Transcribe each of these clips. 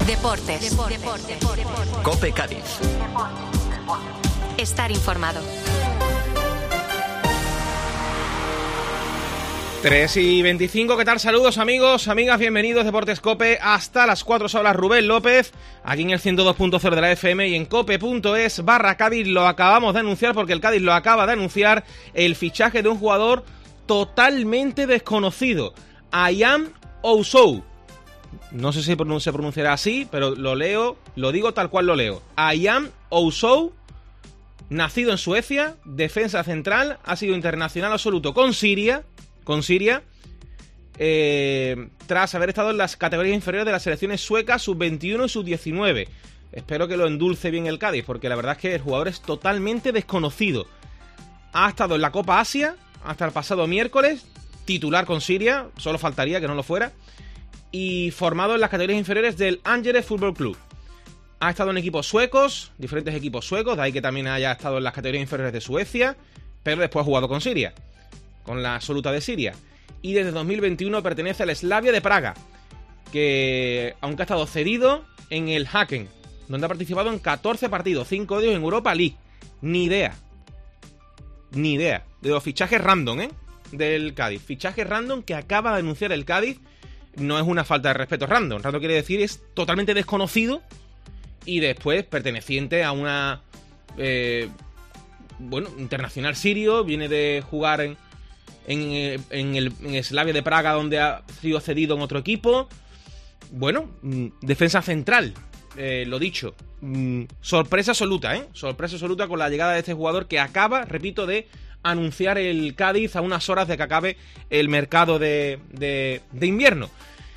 Deportes. COPE Cádiz. Estar informado. 3:25, ¿qué tal? Saludos amigos, amigas, bienvenidos Deportes COPE hasta las 4 horas. Rubén López, aquí en el 102.0 de la FM y en cope.es/Cádiz. Lo acabamos de anunciar porque el Cádiz lo acaba de anunciar, el fichaje de un jugador totalmente desconocido, Ayam Ousou. No sé si se pronunciará así, pero lo digo tal cual lo leo. Ayam Ousou, nacido en Suecia, defensa central, ha sido internacional absoluto con Siria, tras haber estado en las categorías inferiores de las selecciones suecas sub-21 y sub-19. Espero que lo endulce bien el Cádiz, porque la verdad es que el jugador es totalmente desconocido. Ha estado en la Copa Asia hasta el pasado miércoles, titular con Siria, solo faltaría que no lo fuera, y formado en las categorías inferiores del Angeles Football Club. Ha estado en equipos suecos, diferentes equipos suecos, de ahí que también haya estado en las categorías inferiores de Suecia, pero después ha jugado con Siria, con la absoluta de Siria. Y desde 2021 pertenece al Slavia de Praga, que aunque ha estado cedido en el Häcken, donde ha participado en 14 partidos, 5 de ellos en Europa League. Ni idea. De los fichajes random, del Cádiz. Fichaje random que acaba de anunciar el Cádiz. No es una falta de respeto random. Random quiere decir es totalmente desconocido y después perteneciente a una internacional sirio. Viene de jugar en el Slavia de Praga, donde ha sido cedido en otro equipo. Bueno, defensa central, lo dicho. Sorpresa absoluta, sorpresa absoluta con la llegada de este jugador que acaba, repito, de anunciar el Cádiz a unas horas de que acabe el mercado de invierno.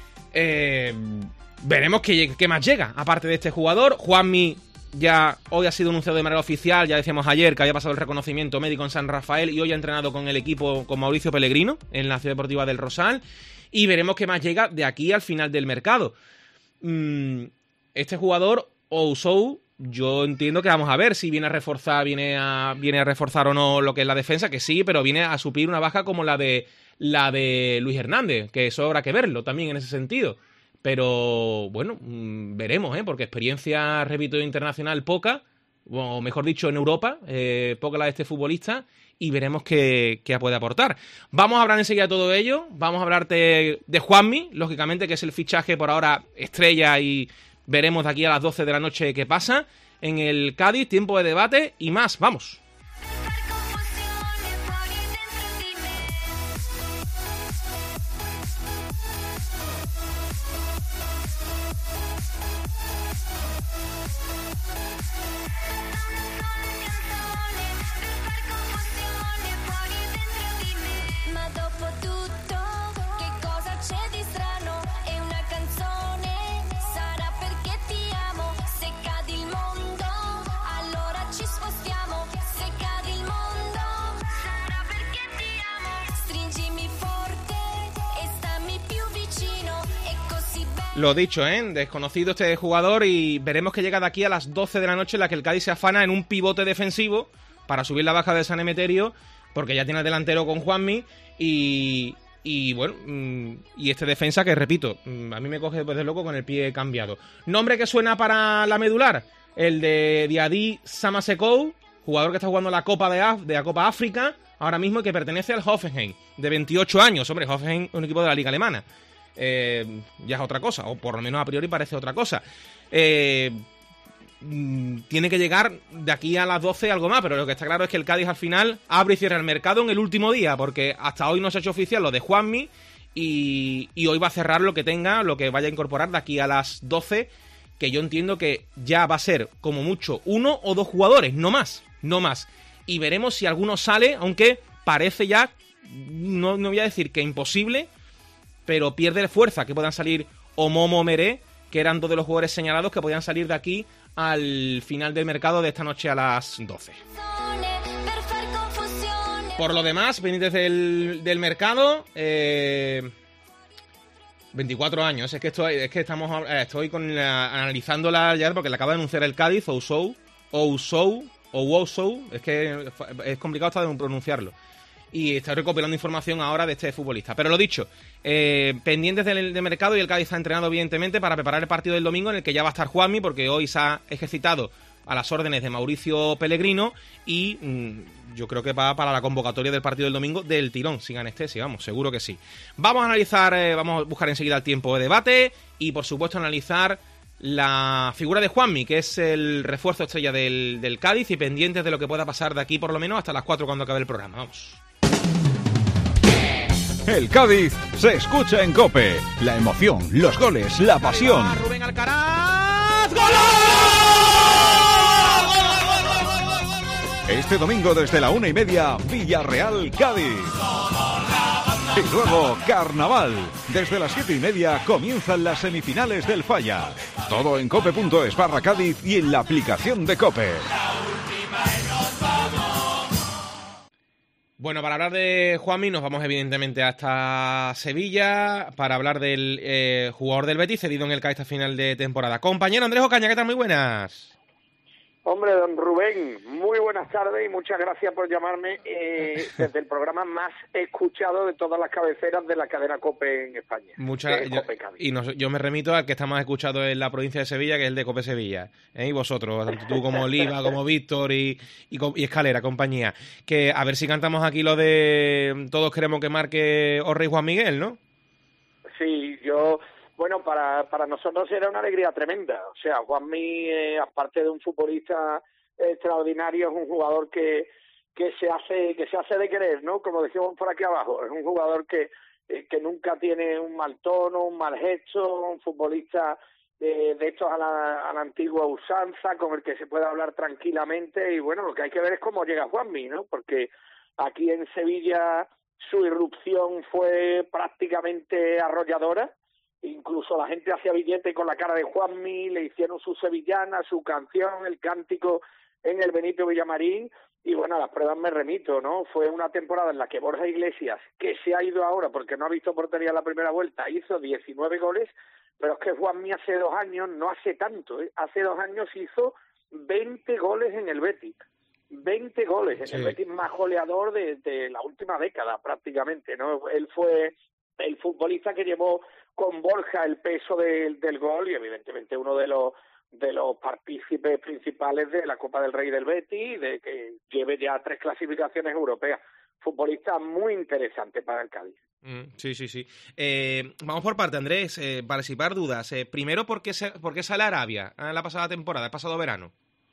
Veremos qué más llega, aparte de este jugador. Juanmi ya hoy ha sido anunciado de manera oficial, ya decíamos ayer que había pasado el reconocimiento médico en San Rafael y hoy ha entrenado con el equipo con Mauricio Pellegrino en la Ciudad Deportiva del Rosal, y veremos qué más llega de aquí al final del mercado. Este jugador, Ousou, yo entiendo que vamos a ver si viene a reforzar o no lo que es la defensa, que sí, pero viene a suplir una baja como la de Luis Hernández, que eso habrá que verlo también en ese sentido. Pero bueno, veremos, porque experiencia, repito, internacional poca, o mejor dicho, en Europa, poca la de este futbolista, y veremos qué puede aportar. Vamos a hablar enseguida de todo ello, vamos a hablarte de Juanmi, lógicamente, que es el fichaje por ahora estrella, y veremos de aquí a las 12 de la noche qué pasa en el Cádiz, tiempo de debate y más, vamos. Lo dicho, desconocido este jugador, y veremos que llega de aquí a las 12 de la noche, en la que el Cádiz se afana en un pivote defensivo para subir la baja de San Emeterio, porque ya tiene el delantero con Juanmi y bueno, y este defensa que, repito, a mí me coge desde loco con el pie cambiado. Nombre que suena para la medular, el de Diadí Samasekou, jugador que está jugando la Copa de la Copa África ahora mismo y que pertenece al Hoffenheim, de 28 años. Hombre, Hoffenheim es un equipo de la Liga Alemana. Ya es otra cosa, o por lo menos a priori parece otra cosa. Tiene que llegar de aquí a las 12 algo más, pero lo que está claro es que el Cádiz al final abre y cierra el mercado en el último día, porque hasta hoy no se ha hecho oficial lo de Juanmi, y hoy va a cerrar lo que vaya a incorporar de aquí a las 12, que yo entiendo que ya va a ser como mucho 1 o 2 jugadores, no más, y veremos si alguno sale, aunque parece ya, no voy a decir que imposible, pero pierde fuerza que puedan salir Omomo o Meré, que eran 2 de los jugadores señalados que podían salir de aquí al final del mercado de esta noche a las 12. Por lo demás, pendientes del mercado, 24 años, estoy analizándola ya porque la acaba de anunciar el Cádiz, Ousou, es que es complicado hasta de pronunciarlo. y está recopilando información ahora de este futbolista. Pero lo dicho, pendientes del mercado, y el Cádiz está entrenado evidentemente para preparar el partido del domingo, en el que ya va a estar Juanmi, porque hoy se ha ejercitado a las órdenes de Mauricio Pellegrino, y yo creo que va para la convocatoria del partido del domingo del tirón, sin anestesia, vamos, seguro que sí. Vamos a analizar, vamos a buscar enseguida el tiempo de debate, y por supuesto analizar la figura de Juanmi, que es el refuerzo estrella del Cádiz, y pendientes de lo que pueda pasar de aquí por lo menos hasta las 4 cuando acabe el programa. Vamos. El Cádiz se escucha en COPE. La emoción, los goles, la pasión. Rubén Alcaraz. ¡Gol! Este domingo desde la 1:30, Villarreal-Cádiz. Y luego Carnaval. Desde las 7:30 comienzan las semifinales del Falla. Todo en cope.es/Cádiz y en la aplicación de COPE. Bueno, para hablar de Juanmi nos vamos evidentemente hasta Sevilla para hablar del jugador del Betis cedido en el Cádiz a final de temporada. Compañero Andrés Ocaña, ¿qué tal? Muy buenas. Hombre, don Rubén, muy buenas tardes y muchas gracias por llamarme desde el programa más escuchado de todas las cabeceras de la cadena COPE en España. Yo me remito al que está más escuchado en la provincia de Sevilla, que es el de COPE Sevilla. Y vosotros, tanto tú como Oliva, como Víctor y Escalera, compañía. Que a ver si cantamos aquí lo de todos queremos que marque Orrey Juan Miguel, ¿no? Sí, Bueno, para nosotros era una alegría tremenda. O sea, Juanmi, aparte de un futbolista extraordinario, es un jugador que se hace de querer, ¿no? Como decimos por aquí abajo, es un jugador que nunca tiene un mal tono, un mal gesto, un futbolista de estos a la antigua usanza, con el que se puede hablar tranquilamente. Y bueno, lo que hay que ver es cómo llega Juanmi, ¿no? Porque aquí en Sevilla su irrupción fue prácticamente arrolladora. Incluso la gente hacía billete con la cara de Juanmi, le hicieron su sevillana, su canción, el cántico en el Benito Villamarín, y bueno, a las pruebas me remito, ¿no? Fue una temporada en la que Borja Iglesias, que se ha ido ahora porque no ha visto portería en la primera vuelta, hizo 19 goles, pero es que Juanmi hace 2 años, no hace tanto, hace 2 años hizo 20 goles en el Betis. 20 goles en el Betis más goleador de la última década prácticamente, ¿no? Él fue el futbolista que llevó con Borja el peso del gol y evidentemente uno de los partícipes principales de la Copa del Rey del Betis, de que lleve ya 3 clasificaciones europeas. Futbolista muy interesante para el Cádiz. Sí. Vamos por parte, Andrés, para disipar dudas. Primero, ¿por qué sale a Arabia la pasada temporada, el pasado verano?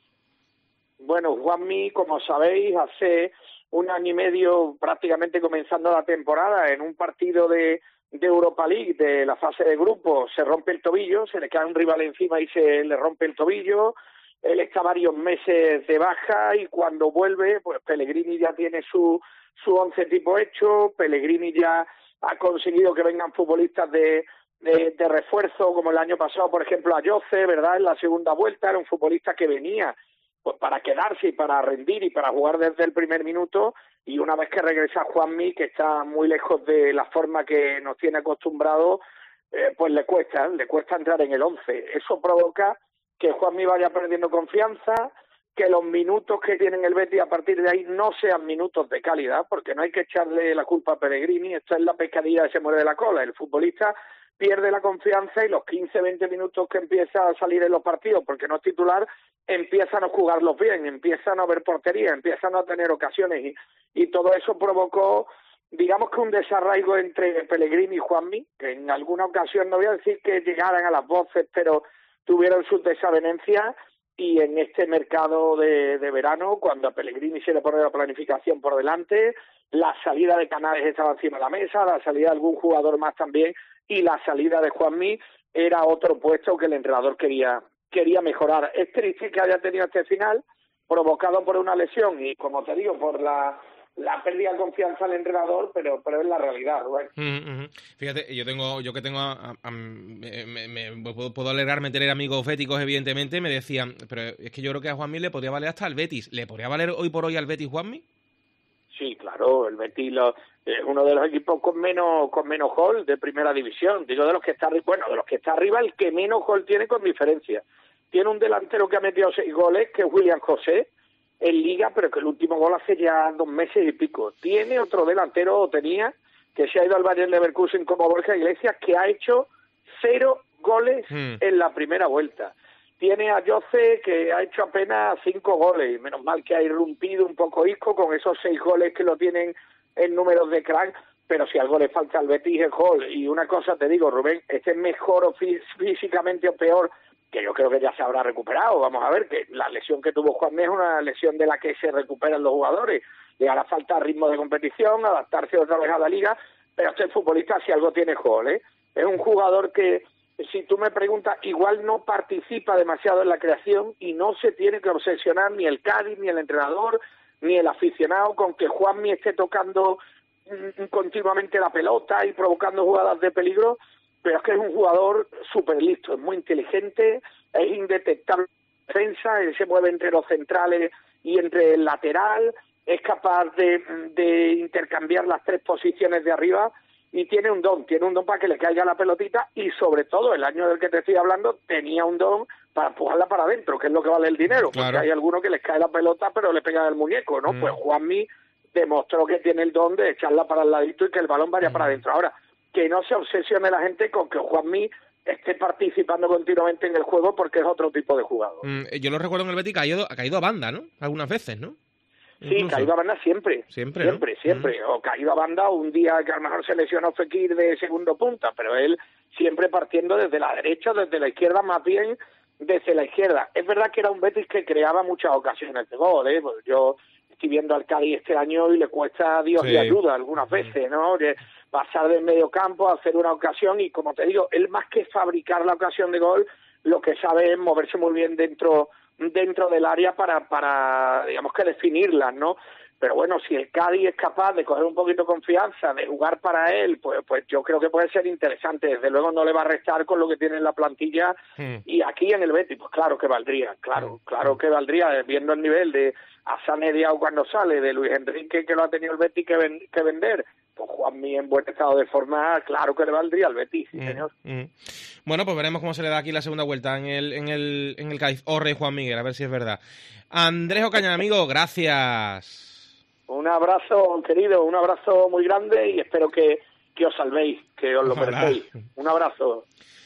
Bueno, Juanmi, como sabéis, hace 1 año y medio, prácticamente comenzando la temporada, en un partido de Europa League, de la fase de grupos, se rompe el tobillo, se le cae un rival encima y se le rompe el tobillo. Él está varios meses de baja y cuando vuelve, pues Pellegrini ya tiene su 11 tipo hecho. Pellegrini ya ha conseguido que vengan futbolistas de refuerzo, como el año pasado, por ejemplo, a Jose, ¿verdad? En la segunda vuelta era un futbolista que venía pues para quedarse y para rendir y para jugar desde el primer minuto, y una vez que regresa Juanmi, que está muy lejos de la forma que nos tiene acostumbrados, pues le cuesta entrar en el 11. Eso provoca que Juanmi vaya perdiendo confianza, que los minutos que tiene el Betis a partir de ahí no sean minutos de calidad, porque no hay que echarle la culpa a Pellegrini, esto es la pescadilla que se muere de la cola. El futbolista pierde la confianza y los 15-20 minutos que empieza a salir en los partidos, porque no es titular, empiezan a jugarlos bien, empiezan a ver portería, empiezan a tener ocasiones y todo eso provocó, digamos que un desarraigo entre Pellegrini y Juanmi, que en alguna ocasión, no voy a decir que llegaran a las voces, pero tuvieron sus desavenencias, y en este mercado de verano, cuando a Pellegrini se le pone la planificación por delante, la salida de Canales estaba encima de la mesa, la salida de algún jugador más también, y la salida de Juanmi era otro puesto que el entrenador quería mejorar. Es triste que haya tenido este final, provocado por una lesión y, como te digo, por la pérdida de confianza del entrenador, pero es la realidad, Rubén. Fíjate, puedo alegrarme tener amigos béticos, evidentemente, me decían, pero es que yo creo que a Juanmi le podría valer hasta al Betis. ¿Le podría valer hoy por hoy al Betis Juanmi? Sí, claro, el Betis es uno de los equipos con menos gol de primera división. Digo, de los que está arriba, el que menos gol tiene con diferencia. Tiene un delantero que ha metido 6 goles, que es William José, en Liga, pero que el último gol hace ya 2 meses y pico. Tiene otro delantero, o tenía, que se ha ido al Bayern Leverkusen como Borja Iglesias, que ha hecho 0 goles en la primera vuelta. Tiene a Jose, que ha hecho apenas 5 goles, menos mal que ha irrumpido un poco Isco con esos 6 goles que lo tienen en números de crack, pero si algo le falta al Betis es gol. Y una cosa te digo, Rubén, este es mejor o físicamente o peor, que yo creo que ya se habrá recuperado. Vamos a ver, que la lesión que tuvo Juanmi es una lesión de la que se recuperan los jugadores. Le hará falta ritmo de competición, adaptarse otra vez a la liga, pero este futbolista si algo tiene gol, ¿eh? Es un jugador que, si tú me preguntas, igual no participa demasiado en la creación y no se tiene que obsesionar ni el Cádiz, ni el entrenador, ni el aficionado con que Juanmi esté tocando continuamente la pelota y provocando jugadas de peligro, pero es que es un jugador súper listo, es muy inteligente, es indetectable en defensa, él se mueve entre los centrales y entre el lateral, es capaz de intercambiar las 3 posiciones de arriba y tiene un don para que le caiga la pelotita y sobre todo el año del que te estoy hablando tenía un don para empujarla para adentro, que es lo que vale el dinero, claro. Porque hay algunos que les cae la pelota pero le pegan el muñeco, ¿no? Pues Juanmi demostró que tiene el don de echarla para el ladito y que el balón vaya para adentro. Ahora, que no se obsesione la gente con que Juanmi esté participando continuamente en el juego porque es otro tipo de jugador. Yo lo recuerdo en el Betis que ha caído a banda, ¿no? Algunas veces, ¿no? Sí, incluso. Caído a banda siempre. Siempre. O caído a banda un día que a lo mejor se lesionó Fekir de segundo punta, pero él siempre partiendo desde la derecha, desde la izquierda, más bien desde la izquierda. Es verdad que era un Betis que creaba muchas ocasiones de gol, ¿eh? Pues yo estoy viendo al Cádiz este año y le cuesta a Dios y ayuda algunas veces, ¿no? De pasar del medio campo, hacer una ocasión y, como te digo, él más que fabricar la ocasión de gol, lo que sabe es moverse muy bien dentro del área para digamos que definirlas, ¿no? Pero bueno, si el Cádiz es capaz de coger un poquito de confianza, de jugar para él, pues yo creo que puede ser interesante. Desde luego no le va a restar con lo que tiene en la plantilla. Y aquí en el Betis, pues claro que valdría, claro que valdría, viendo el nivel de Asane Diao cuando sale, de Luis Enrique que lo ha tenido el Betis que vender, pues Juanmi en buen estado de forma, claro que le valdría al Betis, sí, señor. Bueno, pues veremos cómo se le da aquí la segunda vuelta en el Cádiz. Orre Juan Miguel, a ver si es verdad. Andrés Ocaña, amigo, gracias. Un abrazo, querido, un abrazo muy grande y espero que os salvéis, que os lo merecéis. Un abrazo.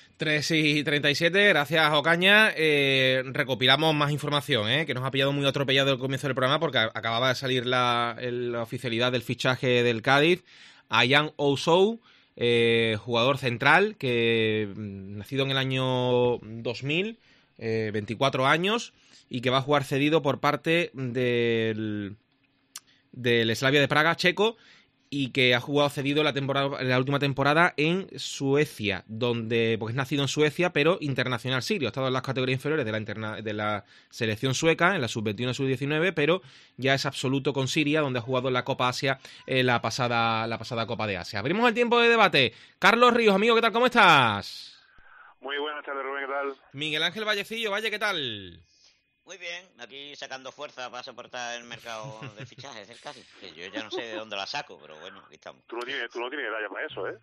3:37, gracias Ocaña. Recopilamos más información, que nos ha pillado muy atropellado el comienzo del programa porque acababa de salir la oficialidad del fichaje del Cádiz. Ayaan Ousou, jugador central, que nacido en el año 2000, 24 años, y que va a jugar cedido por parte del Slavia de Praga checo y que ha jugado cedido la última temporada en Suecia, porque es nacido en Suecia, pero internacional sirio. Ha estado en las categorías inferiores de la selección sueca, en la sub-21 y sub-19, pero ya es absoluto con Siria, donde ha jugado en la Copa Asia, la pasada Copa de Asia. Abrimos el tiempo de debate. Carlos Ríos, amigo, ¿qué tal? ¿Cómo estás? Muy buenas tardes, Rubén, ¿qué tal? Miguel Ángel Vallecillo, Valle, ¿qué tal? Muy bien, aquí sacando fuerza para soportar el mercado de fichajes del Cádiz, que yo ya no sé de dónde la saco, pero bueno, aquí estamos. Tú no tienes edad ya para eso, ¿eh?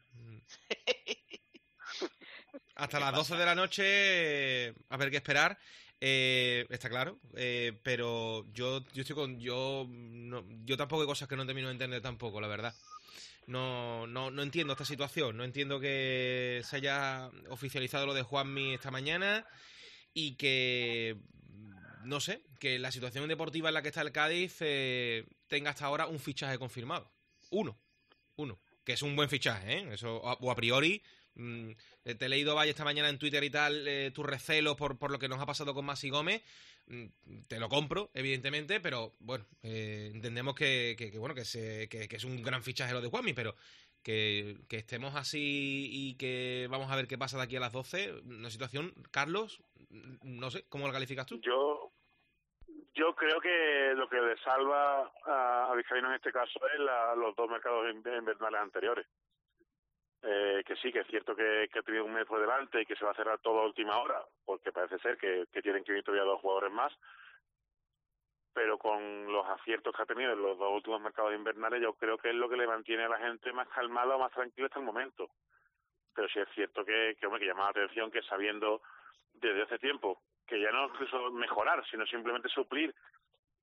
Hasta las 12 de la noche, a ver qué esperar, está claro, pero yo tampoco hay cosas que no termino de entender tampoco, la verdad. No entiendo esta situación, no entiendo que se haya oficializado lo de Juanmi esta mañana y que... No sé, que la situación deportiva en la que está el Cádiz tenga hasta ahora un fichaje confirmado. Uno. Que es un buen fichaje, ¿eh? Eso, o a priori, te he leído, Valle, esta mañana en Twitter y tal, tus recelos por lo que nos ha pasado con Masi Gómez. Te lo compro, evidentemente, pero bueno, entendemos que es un gran fichaje lo de Juanmi, pero que estemos así y que vamos a ver qué pasa de aquí a las 12, una situación, Carlos, no sé, ¿cómo la calificas tú? Yo creo que lo que le salva a Vizcaíno en este caso es los 2 mercados invernales anteriores. Que sí, que es cierto que ha tenido un mes por delante y que se va a cerrar todo a última hora, porque parece ser que tienen que venir todavía 2 jugadores más, pero con los aciertos que ha tenido en los 2 últimos mercados invernales, yo creo que es lo que le mantiene a la gente más calmada o más tranquila hasta el momento. Pero sí es cierto que llama la atención que sabiendo desde hace tiempo que ya no incluso mejorar, sino simplemente suplir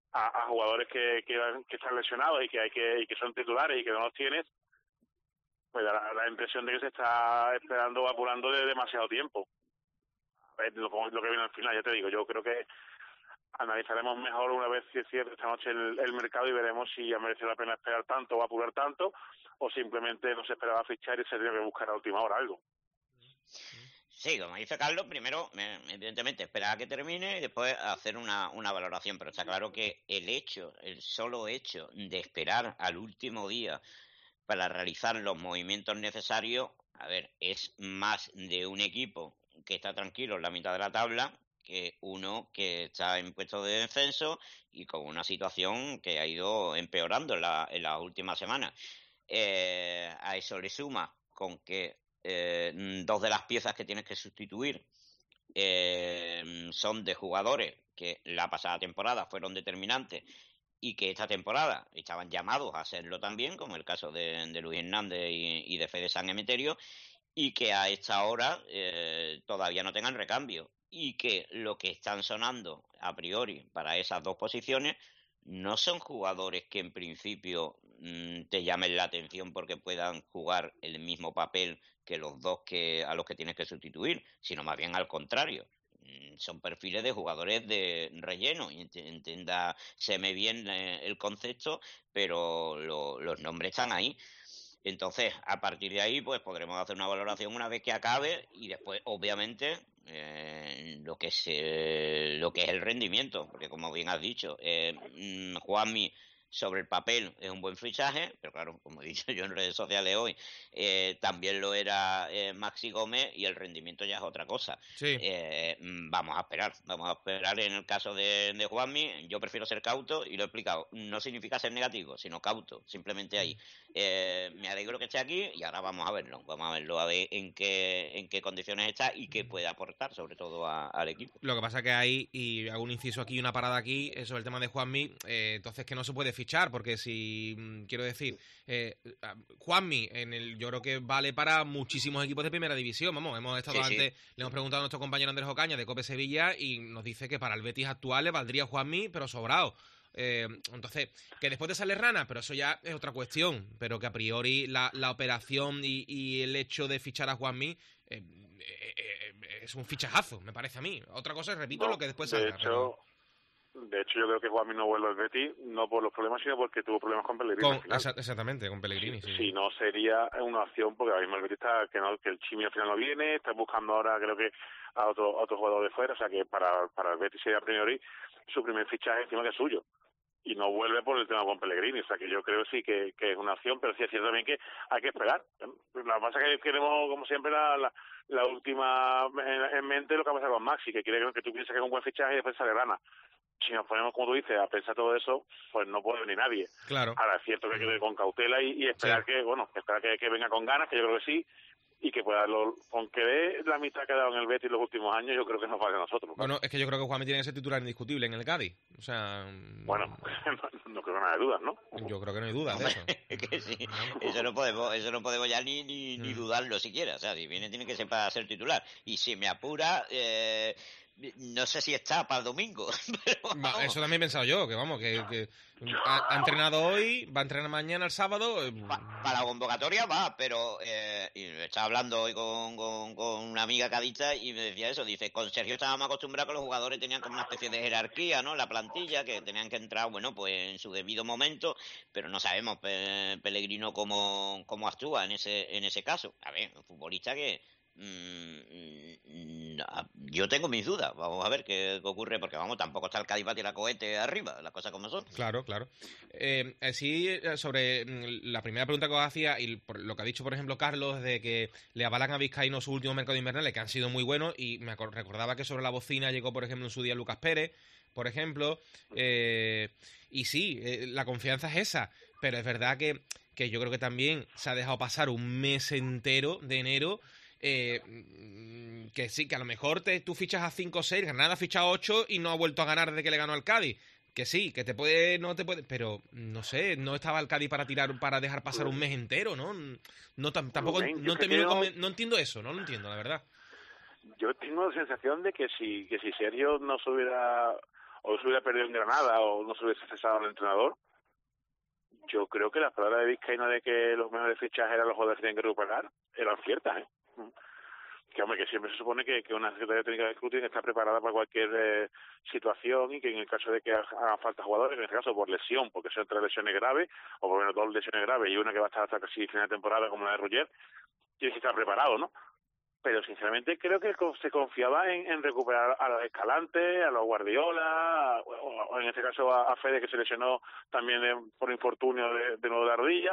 a jugadores que están lesionados y que son titulares y que no los tienes, pues da la impresión de que se está esperando, apurando de demasiado tiempo. Lo que viene al final, ya te digo, yo creo que analizaremos mejor una vez que cierre esta noche el mercado y veremos si ha merecido la pena esperar tanto o apurar tanto, o simplemente no se esperaba fichar y se tiene que buscar a última hora algo. Sí, como dice Carlos, primero, evidentemente, esperar a que termine y después hacer una valoración. Pero está claro que el solo hecho de esperar al último día para realizar los movimientos necesarios, a ver, es más de un equipo que está tranquilo en la mitad de la tabla que uno que está en puesto de descenso y con una situación que ha ido empeorando en las últimas semanas. A eso le suma con que dos de las piezas que tienes que sustituir son de jugadores que la pasada temporada fueron determinantes y que esta temporada estaban llamados a serlo también, como el caso de Luis Hernández y de Fede San Emeterio, y que a esta hora todavía no tengan recambio, y que lo que están sonando a priori para esas dos posiciones no son jugadores que en principio te llamen la atención porque puedan jugar el mismo papel que los dos a los que tienes que sustituir, sino más bien al contrario. Son perfiles de jugadores de relleno, y entiéndaseme bien el concepto, pero los nombres están ahí. Entonces, a partir de ahí, pues podremos hacer una valoración una vez que acabe y después, obviamente, lo que es el rendimiento, porque como bien has dicho, Juanmi sobre el papel es un buen fichaje, pero claro, como he dicho yo en redes sociales hoy, también lo era Maxi Gómez, y el rendimiento ya es otra cosa. Sí. Vamos a esperar en el caso de Juanmi. Yo prefiero ser cauto y lo he explicado, no significa ser negativo, sino cauto, simplemente ahí. Me alegro que esté aquí y ahora vamos a verlo a ver en qué condiciones está y qué puede aportar sobre todo al equipo. Lo que pasa que hay, y hago un inciso aquí y una parada aquí, sobre el tema de Juanmi, entonces que no se puede fichar, porque si, quiero decir, Juanmi yo creo que vale para muchísimos equipos de primera división. Vamos, hemos estado antes, le hemos preguntado a nuestro compañero Andrés Ocaña de Cope Sevilla y nos dice que para el Betis actual le valdría Juanmi, pero sobrado. Entonces, que después de sale Rana, pero eso ya es otra cuestión, pero que a priori la operación y el hecho de fichar a Juanmi es un fichajazo, me parece a mí. Otra cosa es, repito, lo que después salga. De hecho, yo creo que Juanmi no vuelve al Betis, no por los problemas, sino porque tuvo problemas con Pellegrini. Exactamente, con Pellegrini, sí. Si no, sería una opción, porque ahora mismo el Betis está, que el Chimi al final no viene, está buscando ahora, creo que, a otro jugador de fuera, o sea que para el Betis sería a priori su primer fichaje encima que es suyo. Y no vuelve por el tema con Pellegrini, o sea que yo creo sí que es una opción, pero sí es cierto también que hay que esperar. Lo que pasa es que queremos, como siempre, la última en mente, lo que ha pasado con Maxi, que quiere que tú pienses que es un buen fichaje y después sale Rana. Si nos ponemos, como tú dices, a pensar todo eso, pues no puede venir nadie. Claro. Ahora es cierto que hay que ir con cautela y esperar que venga con ganas, que yo creo que sí, y que pueda, aunque dé la mitad que ha dado en el Betis los últimos años, yo creo que nos vale a nosotros. Bueno, es que yo creo que Juanmi tiene que ser titular indiscutible en el Cádiz. O sea... Bueno, no creo nada de dudas, ¿no? Yo creo que no hay dudas de eso. Es que sí, eso no podemos ya ni dudarlo siquiera. O sea, si viene tiene que ser para ser titular. Y si me apura... no sé si está para el domingo. Pero eso también he pensado yo, que vamos, que ha entrenado hoy, va a entrenar mañana, el sábado. Para la convocatoria va, pero y estaba hablando hoy con una amiga cadista y me decía eso, dice, con Sergio estábamos acostumbrados que los jugadores tenían como una especie de jerarquía, ¿no? La plantilla, que tenían que entrar, bueno, pues en su debido momento, pero no sabemos Pellegrino cómo actúa en ese caso. A ver, un futbolista que yo tengo mis dudas. Vamos a ver qué ocurre, porque vamos, tampoco está el Cádiz para tirar cohete arriba, las cosas como son. Claro. Sí, sobre la primera pregunta que os hacía y por lo que ha dicho, por ejemplo, Carlos, de que le avalan a Vizcaíno sus últimos mercados invernales, que han sido muy buenos, y me recordaba que sobre la bocina llegó, por ejemplo, en su día Lucas Pérez, por ejemplo, y sí, la confianza es esa, pero es verdad que yo creo que también se ha dejado pasar un mes entero de enero. Que sí, que a lo mejor tú fichas a 5 o 6, Granada ha fichado a 8 y no ha vuelto a ganar desde que le ganó al Cádiz. Que sí, que no te puede, pero no sé, no estaba el Cádiz para dejar pasar un mes entero, ¿no? Tampoco, no entiendo eso, no lo entiendo, la verdad. Yo tengo la sensación de que si Sergio no se hubiera, o se hubiera perdido en Granada, o no se hubiese cesado al entrenador, yo creo que las palabras de Vizcaíno de que los mejores fichajes eran los jugadores que tenían que recuperar eran ciertas, ¿eh? Que, hombre, que siempre se supone que una Secretaría Técnica de Scouting está preparada para cualquier situación, y que en el caso de que hagan falta jugadores, en este caso por lesión, porque son 3 lesiones graves, o por lo menos 2 lesiones graves y una que va a estar hasta casi final de temporada como la de Roger, tiene que estar preparado, ¿no? Pero sinceramente creo que se confiaba en recuperar a los Escalante, a los Guardiola, o en este caso a Fede, que se lesionó también por infortunio de nuevo de la rodilla.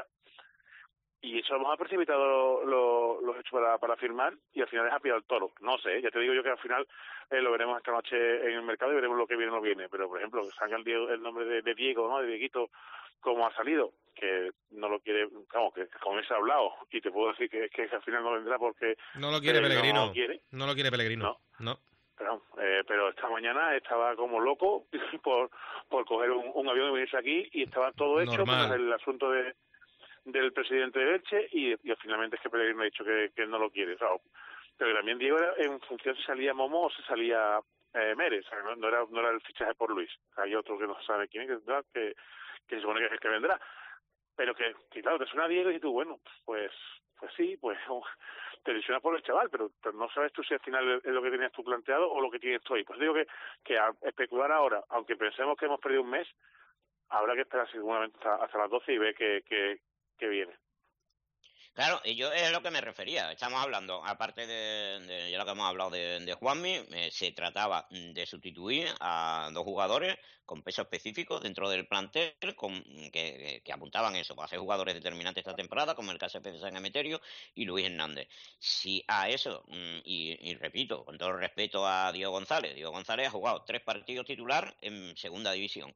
Y eso hemos precipitado los hechos para firmar, y al final ha pillado el toro. No sé, ya te digo yo que al final lo veremos esta noche en el mercado y veremos lo que viene o no viene. Pero, por ejemplo, salga el nombre de Diego, ¿no? De Dieguito, como ha salido, que no lo quiere, vamos, que con ese ha hablado, y te puedo decir que al final no vendrá porque no lo quiere Pellegrino. No lo quiere Pellegrino. No. Pero esta mañana estaba como loco por coger un avión y venirse aquí, y estaba todo hecho con el asunto del presidente de Elche, y finalmente es que Pellegrino ha dicho que no lo quiere. O sea, pero también Diego era en función si salía Momo o si salía Mérez. O sea, no era el fichaje por Luis. Hay otro que no sabe quién es, que se supone que es el que vendrá. Pero que claro, te suena Diego y tú, bueno, pues sí, pues te ilusionas por el chaval, pero no sabes tú si al final es lo que tenías tú planteado o lo que tienes tú ahí. Pues digo que a especular ahora, aunque pensemos que hemos perdido un mes, habrá que esperar seguramente hasta las 12 y ver que viene. Claro, y yo es a lo que me refería. Estamos hablando, aparte de ya lo que hemos hablado de Juanmi, se trataba de sustituir a 2 jugadores con peso específico dentro del plantel, que apuntaban eso, para ser jugadores determinantes esta temporada, como el caso de Fede San Emeterio y Luis Hernández. Si a eso, y repito, con todo el respeto a Diego González ha jugado 3 partidos titular en segunda división.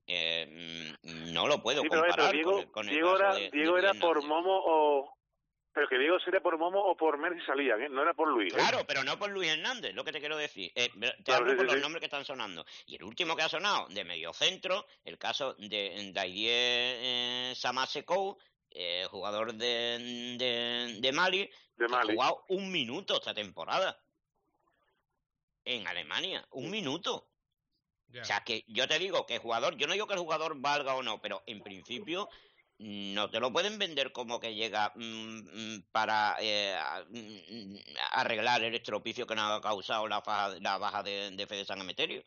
No lo puedo comparar con el caso de Diego era por Momo o... Pero que Diego sería por Momo o por Mer si salían, ¿eh? No era por Luis. Claro, pero no por Luis Hernández, lo que te quiero decir. Te hablo por los nombres que están sonando. Y el último que ha sonado, de mediocentro, el caso de Didier Samasekou, jugador de Mali, que ha jugado 1 minuto esta temporada. En Alemania, 1 minuto. Yeah. O sea, que yo te digo que yo no digo que el jugador valga o no, pero en principio... no te lo pueden vender como que llega para arreglar el estropicio que nos ha causado la baja de Fede San Emeterio.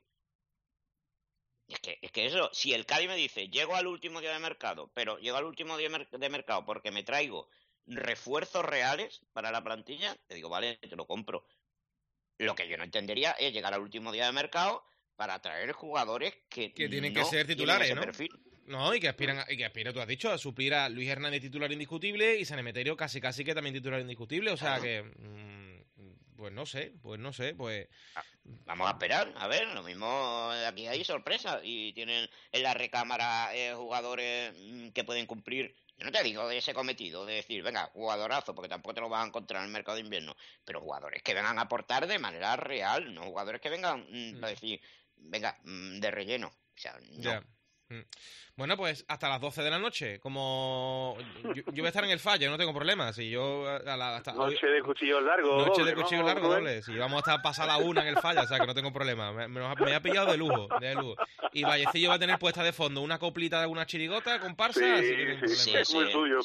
Es que eso, si el Cádiz me dice, llego al último día de mercado, pero llego al último día de mercado porque me traigo refuerzos reales para la plantilla, te digo, vale, te lo compro. Lo que yo no entendería es llegar al último día de mercado para traer jugadores que tienen que ser titulares, ¿no? Perfil. No, y que aspiran, tú has dicho, a suplir a Luis Hernández titular indiscutible y San Emeterio casi que también titular indiscutible, o sea que, pues no sé. Vamos a esperar, a ver, lo mismo, aquí hay sorpresas y tienen en la recámara jugadores que pueden cumplir, yo no te digo de ese cometido, de decir, venga, jugadorazo, porque tampoco te lo vas a encontrar en el mercado de invierno, pero jugadores que vengan a aportar de manera real, no jugadores que vengan a decir, venga, de relleno, o sea, no. Yeah. Bueno, pues hasta las 12 de la noche, como yo voy a estar en el Falla, no tengo problemas. Si yo noche de cuchillos largos. Noche de cuchillos largos, doble. Si vamos a estar pasada la 1 en el Falla, o sea que no tengo problema. Me ha pillado de lujo. Y Vallecillo va a tener puesta de fondo una coplita de alguna chirigota, comparsa. Sí, es muy suyo.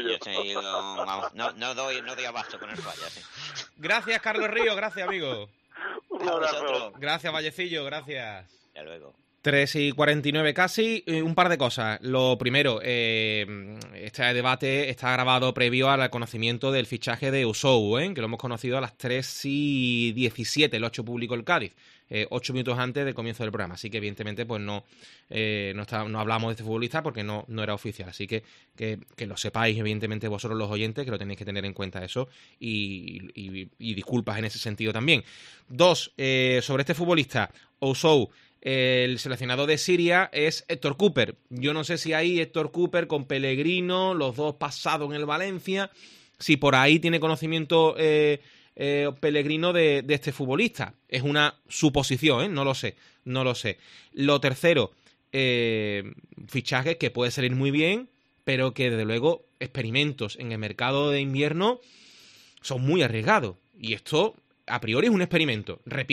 No doy abasto con el Falla. Sí. Gracias, Carlos Río, gracias, amigo. Un abrazo. Gracias, Vallecillo, gracias. Hasta luego. 3:49 casi. Un par de cosas. Lo primero, este debate está grabado previo al conocimiento del fichaje de Ousou, que lo hemos conocido a las 3:17, lo ha hecho público el Cádiz, 8 minutos antes del comienzo del programa. Así que evidentemente pues no hablamos de este futbolista porque no era oficial. Así que lo sepáis, evidentemente, vosotros los oyentes, que lo tenéis que tener en cuenta eso, y disculpas en ese sentido también. 2, sobre este futbolista, Ousou. El seleccionado de Siria es Héctor Cooper. Yo no sé si ahí Héctor Cooper con Pellegrino, los dos pasados en el Valencia, si por ahí tiene conocimiento Pellegrino de este futbolista. Es una suposición, no lo sé. Lo tercero, fichajes que puede salir muy bien, pero que desde luego experimentos en el mercado de invierno son muy arriesgados. Y esto, a priori, es un experimento. Repito,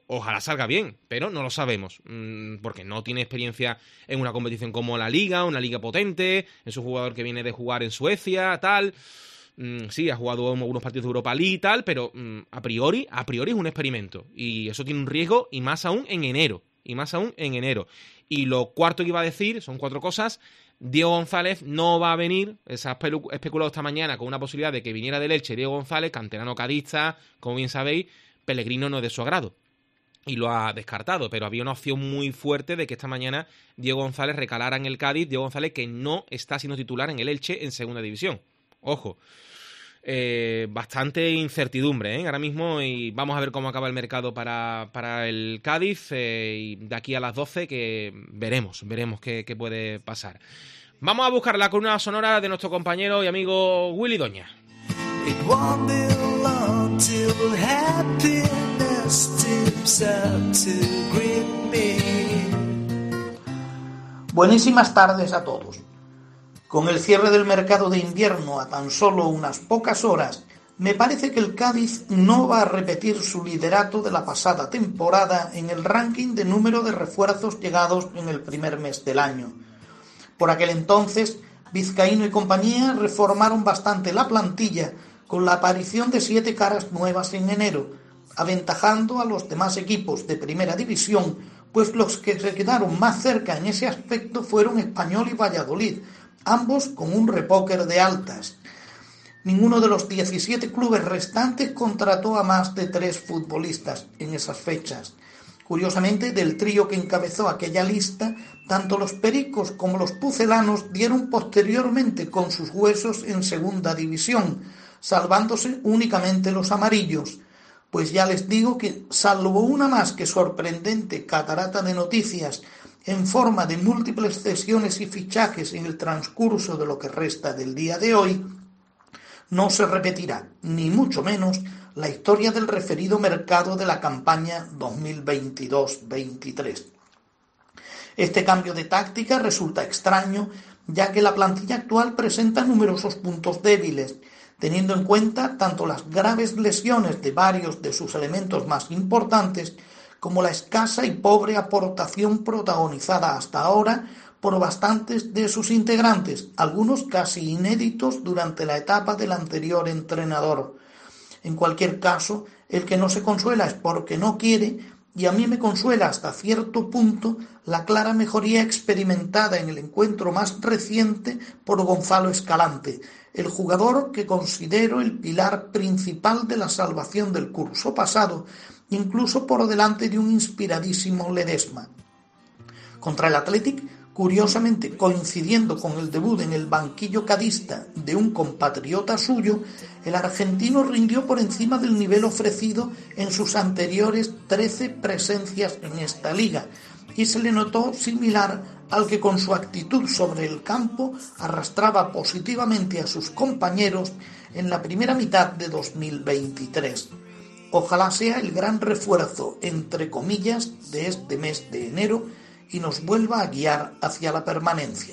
Ojalá salga bien, pero no lo sabemos, porque no tiene experiencia en una competición como la Liga, una liga potente, es un jugador que viene de jugar en Suecia, tal. Sí, ha jugado en algunos partidos de Europa League y tal, pero a priori es un experimento, y eso tiene un riesgo, y más aún en enero. Y lo cuarto que iba a decir, son 4 cosas. Diego González no va a venir, se ha especulado esta mañana con una posibilidad de que viniera del Elche Diego González, canterano cadista, como bien sabéis. Pellegrino no es de su agrado y lo ha descartado, pero había una opción muy fuerte de que esta mañana Diego González recalara en el Cádiz. Diego González, que no está siendo titular en el Elche en segunda división. Ojo, bastante incertidumbre ahora mismo, y vamos a ver cómo acaba el mercado para el Cádiz, y de aquí a las 12 que veremos qué puede pasar. Vamos a buscar la columna sonora de nuestro compañero y amigo Willy Doña. Buenísimas tardes a todos. Con el cierre del mercado de invierno a tan solo unas pocas horas, me parece que el Cádiz no va a repetir su liderato de la pasada temporada en el ranking de número de refuerzos llegados en el primer mes del año. Por aquel entonces, Vizcaíno y compañía reformaron bastante la plantilla con la aparición de 7 caras nuevas en enero, aventajando a los demás equipos de primera división, pues los que se quedaron más cerca en ese aspecto fueron Español y Valladolid, ambos con un repóquer de altas. Ninguno de los 17 clubes restantes contrató a más de 3 futbolistas en esas fechas. Curiosamente, del trío que encabezó aquella lista, tanto los pericos como los pucelanos dieron posteriormente con sus huesos en segunda división, salvándose únicamente los amarillos. Pues ya les digo que, salvo una más que sorprendente catarata de noticias en forma de múltiples cesiones y fichajes en el transcurso de lo que resta del día de hoy, no se repetirá, ni mucho menos, la historia del referido mercado de la campaña 2022-23. Este cambio de táctica resulta extraño, ya que la plantilla actual presenta numerosos puntos débiles, teniendo en cuenta tanto las graves lesiones de varios de sus elementos más importantes, como la escasa y pobre aportación protagonizada hasta ahora por bastantes de sus integrantes, algunos casi inéditos durante la etapa del anterior entrenador. En cualquier caso, el que no se consuela es porque no quiere, y a mí me consuela hasta cierto punto la clara mejoría experimentada en el encuentro más reciente por Gonzalo Escalante, el jugador que considero el pilar principal de la salvación del curso pasado, incluso por delante de un inspiradísimo Ledesma. Contra el Athletic, curiosamente coincidiendo con el debut en el banquillo cadista de un compatriota suyo, el argentino rindió por encima del nivel ofrecido en sus anteriores 13 presencias en esta liga, y se le notó similar al que con su actitud sobre el campo arrastraba positivamente a sus compañeros en la primera mitad de 2023. Ojalá sea el gran refuerzo, entre comillas, de este mes de enero y nos vuelva a guiar hacia la permanencia.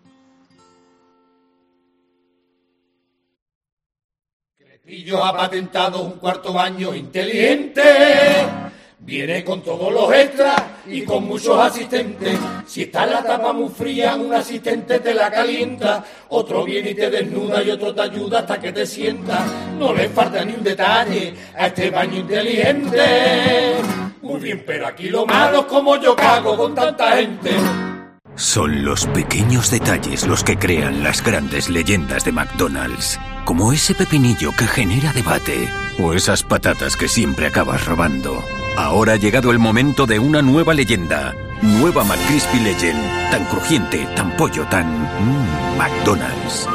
Cretillo ha patentado un cuarto baño inteligente. Viene con todos los extras y con muchos asistentes. Si está la tapa muy fría, un asistente te la calienta. Otro viene y te desnuda y otro te ayuda hasta que te sientas. No le falta ni un detalle a este baño inteligente. Muy bien, pero aquí lo malo es como yo cago con tanta gente. Son los pequeños detalles los que crean las grandes leyendas de McDonald's. Como ese pepinillo que genera debate. O esas patatas que siempre acabas robando. Ahora ha llegado el momento de una nueva leyenda. Nueva McCrispy Legend. Tan crujiente, tan pollo, tan... McDonald's.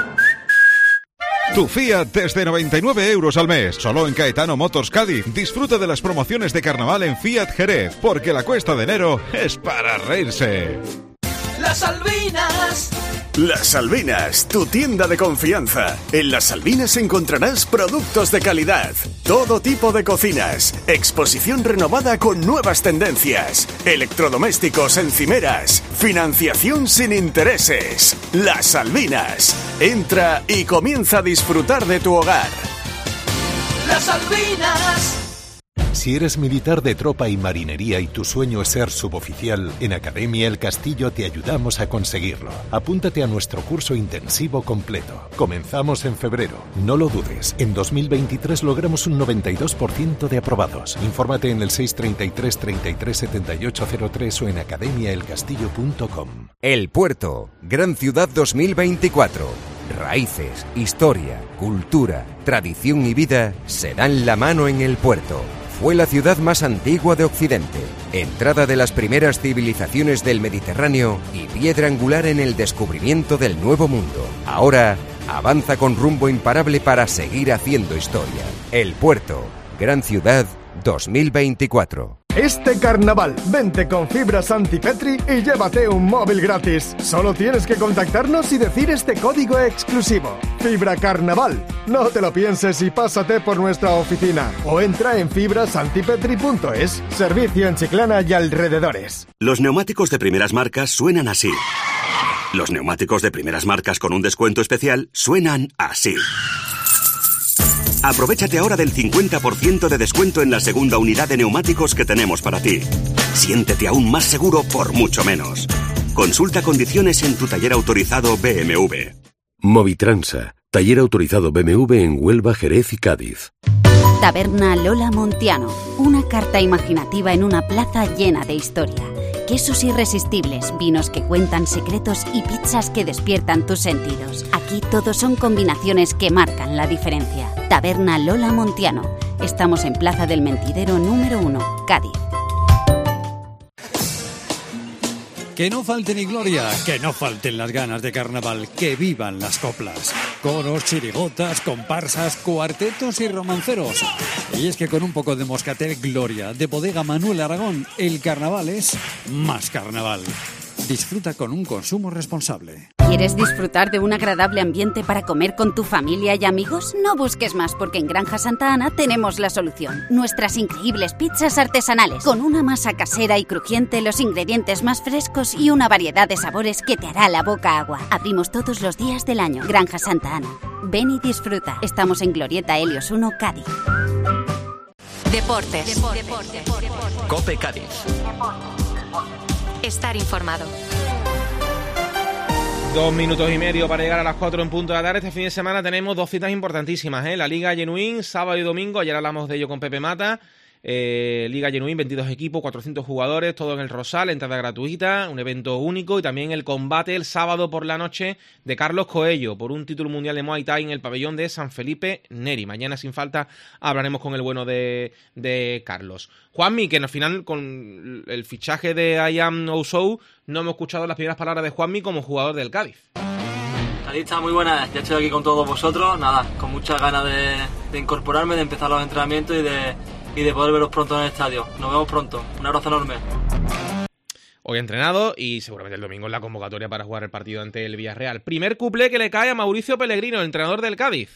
Tu Fiat desde 99 euros al mes. Solo en Caetano Motors Cádiz. Disfruta de las promociones de carnaval en Fiat Jerez. Porque la cuesta de enero es para reírse. Las Albinas. Las Albinas, tu tienda de confianza. En Las Albinas encontrarás productos de calidad, todo tipo de cocinas, exposición renovada con nuevas tendencias, electrodomésticos, encimeras, financiación sin intereses. Las Albinas. Entra y comienza a disfrutar de tu hogar. Las Albinas. Si eres militar de tropa y marinería y tu sueño es ser suboficial, en Academia El Castillo te ayudamos a conseguirlo. Apúntate a nuestro curso intensivo completo. Comenzamos en febrero. No lo dudes, en 2023 logramos un 92% de aprobados. Infórmate en el 633 33 7803 o en academiaelcastillo.com. El Puerto, Gran Ciudad 2024. Raíces, historia, cultura, tradición y vida se dan la mano en El Puerto. Fue la ciudad más antigua de Occidente, entrada de las primeras civilizaciones del Mediterráneo y piedra angular en el descubrimiento del Nuevo Mundo. Ahora avanza con rumbo imparable para seguir haciendo historia. El Puerto, Gran Ciudad 2024. Este carnaval, vente con Fibra Santi Petri y llévate un móvil gratis. Solo tienes que contactarnos y decir este código exclusivo. Fibra Carnaval. No te lo pienses y pásate por nuestra oficina. O entra en fibrasantipetri.es. Servicio en Chiclana y alrededores. Los neumáticos de primeras marcas suenan así. Los neumáticos de primeras marcas con un descuento especial suenan así. Aprovechate ahora del 50% de descuento en la segunda unidad de neumáticos que tenemos para ti. Siéntete aún más seguro por mucho menos. Consulta condiciones en tu taller autorizado BMW. Movitransa, taller autorizado BMW en Huelva, Jerez y Cádiz. Taberna Lola Montiano, una carta imaginativa en una plaza llena de historia. Quesos irresistibles, vinos que cuentan secretos y pizzas que despiertan tus sentidos. Aquí todos son combinaciones que marcan la diferencia. Taberna Lola Montiano. Estamos en Plaza del Mentidero número 1, Cádiz. Que no falte ni gloria, que no falten las ganas de carnaval, que vivan las coplas. Coros, chirigotas, comparsas, cuartetos y romanceros. Y es que con un poco de Moscatel Gloria, de Bodega Manuel Aragón, el carnaval es más carnaval. Disfruta con un consumo responsable. ¿Quieres disfrutar de un agradable ambiente para comer con tu familia y amigos? No busques más, porque en Granja Santa Ana tenemos la solución. Nuestras increíbles pizzas artesanales, con una masa casera y crujiente, los ingredientes más frescos y una variedad de sabores que te hará la boca agua. Abrimos todos los días del año. Granja Santa Ana. Ven y disfruta. Estamos en Glorieta Helios 1, Cádiz. Deportes. COPE Cádiz. Estar informado. 2 minutos y medio para llegar a las 4 en punto de la tarde. Este fin de semana tenemos 2 citas importantísimas, La Liga Genuín, sábado y domingo. Ayer hablamos de ello con Pepe Mata. Liga Genuín, 22 equipos, 400 jugadores, todo en el Rosal, entrada gratuita, un evento único, y también el combate el sábado por la noche de Carlos Coello por un título mundial de Muay Thai en el pabellón de San Felipe Neri. Mañana sin falta hablaremos con el bueno de Carlos. Juanmi, que al final con el fichaje de I Am Ousou no hemos escuchado las primeras palabras de Juanmi como jugador del Cádiz. Cádiz está muy buena, ya estoy aquí con todos vosotros, nada, con muchas ganas de incorporarme, de empezar los entrenamientos y de poder veros pronto en el estadio. Nos vemos pronto. Un abrazo enorme. Hoy ha entrenado y seguramente el domingo en la convocatoria para jugar el partido ante el Villarreal. Primer cuplé que le cae a Mauricio Pellegrino, el entrenador del Cádiz.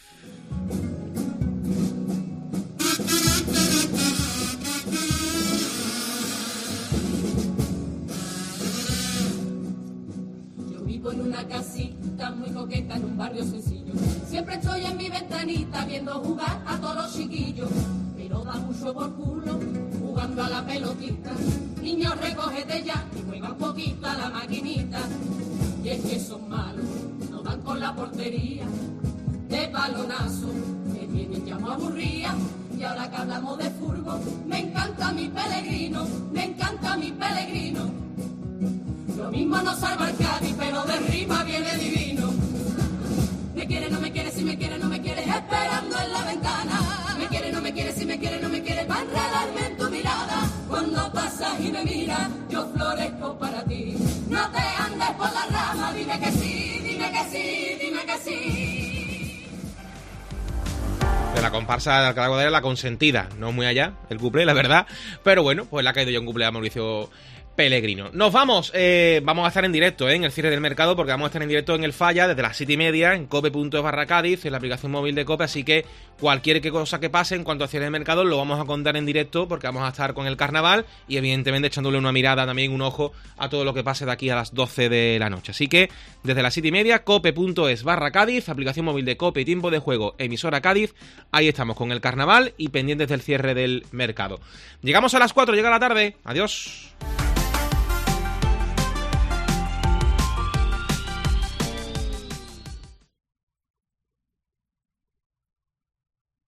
Yo vivo en una casita muy coqueta en un barrio sencillo. Siempre estoy en mi ventanita viendo jugar a todos los chiquillos. Pero da mucho por culo jugando a la pelotita. Niños, recógete ya y juega un poquito a la maquinita. Y es que son malos, no dan con la portería. De balonazo, me tienen ya muy aburrida. Y ahora que hablamos de fútbol, me encanta mi Pellegrino, me encanta mi Pellegrino. Lo mismo no salva el Cádiz, pero de rima viene divino. Me quiere, no me quiere, si me quiere, no me quiere, esperando en la ventana. Me quiere, no me quiere, si me quiere, no me quiere, para enredarme en tu mirada. Cuando pasas y me miras, yo florezco para ti. No te andes por la rama, dime que sí, dime que sí, dime que sí. De la comparsa de Alcalá de Guadaira, la consentida. No muy allá, el cuplé, la verdad. Pero bueno, pues le ha caído ya un cuplé a Mauricio Pellegrino. Nos vamos. Vamos a estar en directo en el cierre del mercado, porque vamos a estar en directo en el Falla desde las 7:30 en cope.es/Cádiz, en la aplicación móvil de Cope, así que cualquier cosa que pase en cuanto a cierre del mercado lo vamos a contar en directo, porque vamos a estar con el carnaval y evidentemente echándole una mirada, también un ojo a todo lo que pase de aquí a las 12 de la noche. Así que desde las 7:30 cope.es/Cádiz, aplicación móvil de Cope y Tiempo de Juego, emisora Cádiz, ahí estamos con el carnaval y pendientes del cierre del mercado. Llegamos a las 4, llega la tarde. Adiós.